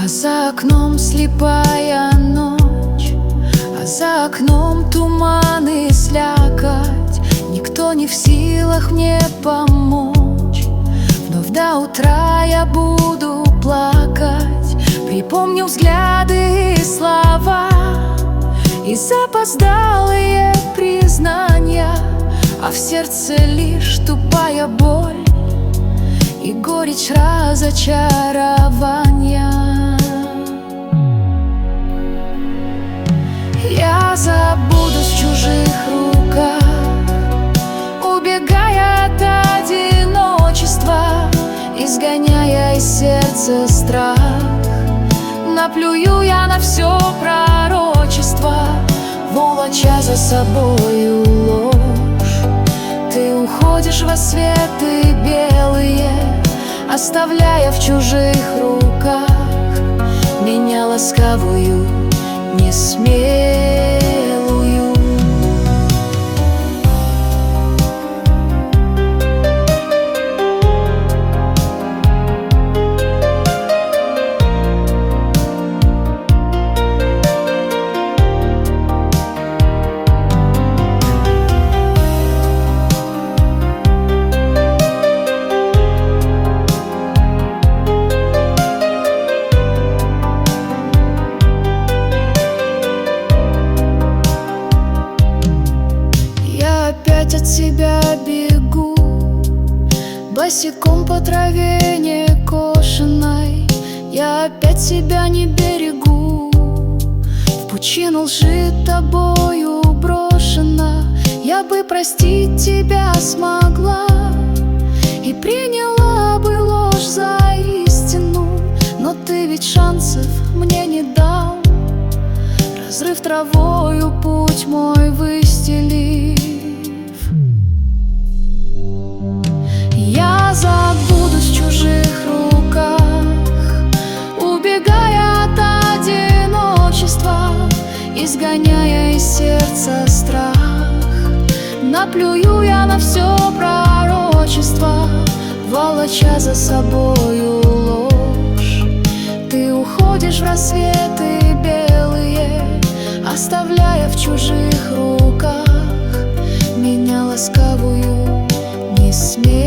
А за окном слепая ночь, а за окном туман и слякоть. Никто не в силах мне помочь. Вновь до утра я буду плакать. Припомню взгляды и слова, и запоздалые признания, а в сердце лишь тупая боль и горечь разочарования. Я забудусь в чужих руках, убегая от одиночества, изгоняя из сердца страх. Наплюю я на все пророчество, волоча за собою ложь. Ты уходишь во светы белые, оставляя в чужих руках меня ласковую, несмелую. Опять от себя бегу, босиком по траве некошенной. Я опять себя не берегу, в пучину лжи тобою брошена. Я бы простить тебя смогла и приняла бы ложь за истину, но ты ведь шансов мне не дал, разрыв травою путь мой выстелив. Я забудусь в чужих руках, убегая от одиночества, изгоняя из сердца страх. Наплюю я на все пророчество, волоча за собою ложь. Ты уходишь в рассветы белые, оставляя в чужих руках меня ласковую, не смей.